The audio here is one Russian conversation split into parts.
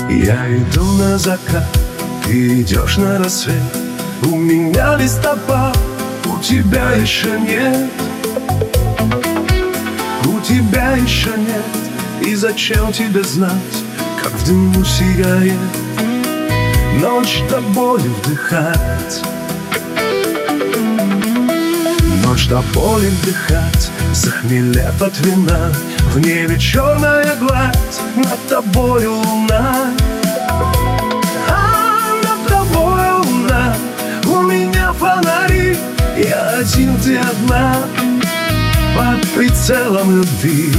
Я иду на закат, ты идешь на рассвет. У меня листопад, у тебя еще нет. У тебя еще нет. И зачем тебе знать, как в дыму сигарет ночь до боли вдыхать? Ночь до боли вдыхать, захмелев от вина. В небе черная гладь, над тобою луна. А над тобою луна, у меня фонари. Я один, ты одна, под прицелом любви.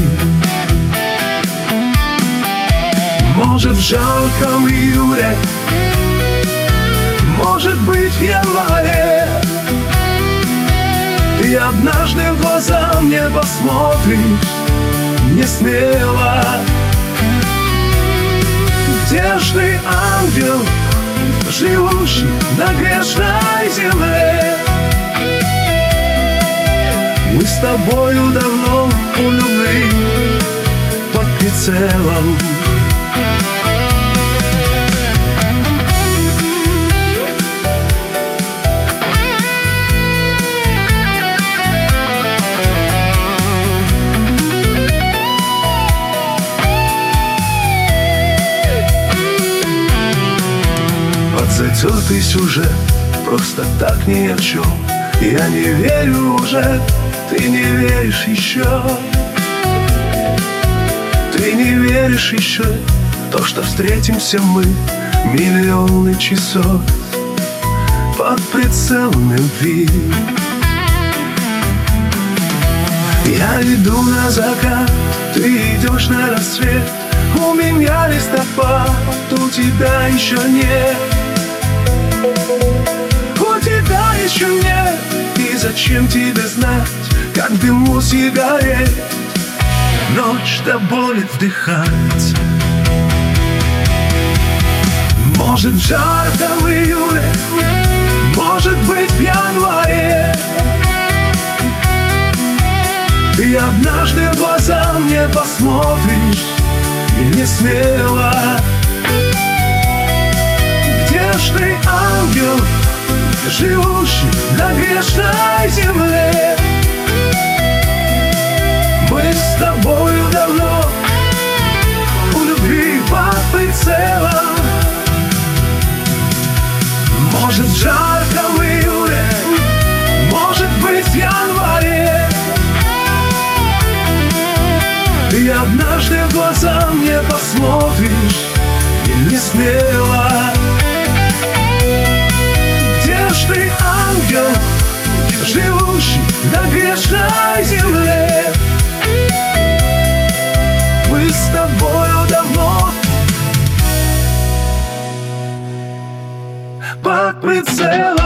Может, в жарком июле, может быть, в январе, ты однажды в глаза мне посмотришь не смело. Где ж ты, ангел, живущий на грешной земле? Мы с тобою давно у любви под прицелом. Затертый сюжет, просто так ни о чем. Я не верю уже, ты не веришь еще. Ты не веришь еще в то, что встретимся мы миллионы часов под прицелом любви. Я иду на закат, ты идешь на рассвет. У меня листопад, у тебя еще нет. У тебя еще нет. И зачем тебе знать, как в дыму сигарет ночь до боли вдыхать? Может, в жарком июле, может быть, в январе, ты однажды в глаза мне посмотришь и не смело. Где ж ты, ангел, живущий на грешной земле? Мы с тобою давно у любви под прицелом. Может, в жарком июле, может быть, в январе, ты однажды в глаза мне посмотришь и не смело. Где ж ты, ангел, живущий на грешной земле? Мы с тобою давно под прицелом.